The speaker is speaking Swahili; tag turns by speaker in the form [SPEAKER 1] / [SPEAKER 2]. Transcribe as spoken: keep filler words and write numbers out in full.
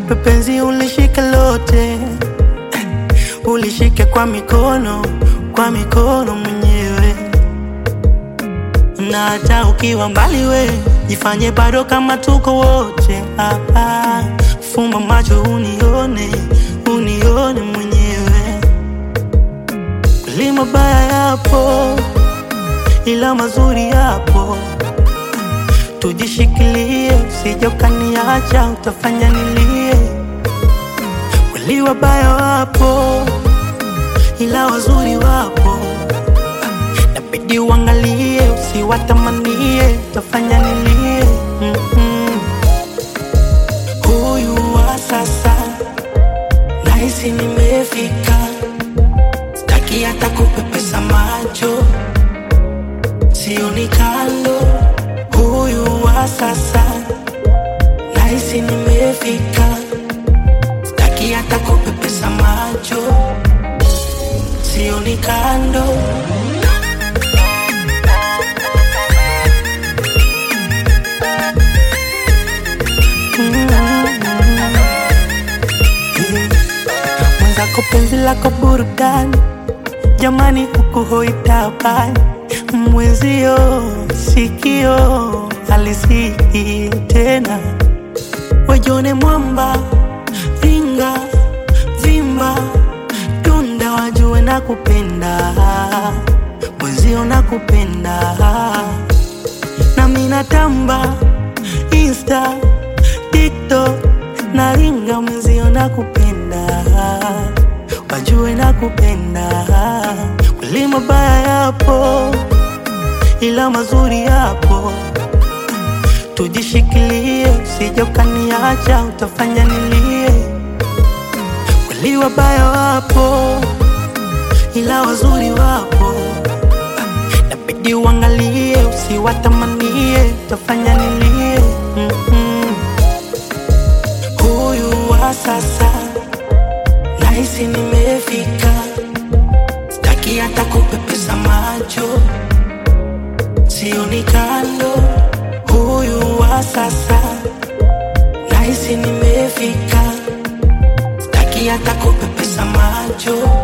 [SPEAKER 1] nikupe penzi ulishike lote, ulishike kwa mikono, kwa mikono mwenyewe. Na hata ukiwa mbali we, jifanye bado kama tuko wote. ah, ah. Fumba macho unione, unione mwenyewe. Kweli mabaya yapo, ila mazuri yapo. Tujishikilie, usije ukaniacha, utafanya nilie. Kweli wabaya wapo, ila wazuri wapo. Inabidi uangalie, usiwatamanie, utafanya nilie. mm -mm. Huyu wa sasa nahisi nimefika, sitaki hata kupepesa macho, sioni kando. Huyu wa sasa nahisi nimefika, sitaki hata kupepesa macho, sioni kando. Mwenzako penzi lako burudani, jamani huku hoitabani. Mwenzio sikio halisiki tena, wajone mwamba vinga vimba tunda, wajue nakupenda, mwenzio nakupenda. Na mina tamba Insta, TikTok na ringa, mwenzio nakupenda, wajue nakupenda. Kweli mabaya yapo, ila mazuri yapo. Tujishikilie, usije ukaniacha, utafanya nilie. Kweli wabaya wapo, ila wazuri wapo. Inabidi uangalie, usiwatamanie, utafanya nilie. mm -mm. Huyu wa sasa nahisi nimefika, sitaki hata kupepesa macho, sioni kando. Huyu wa sasa nahisi nimefika, sitaki hata kupepesa macho,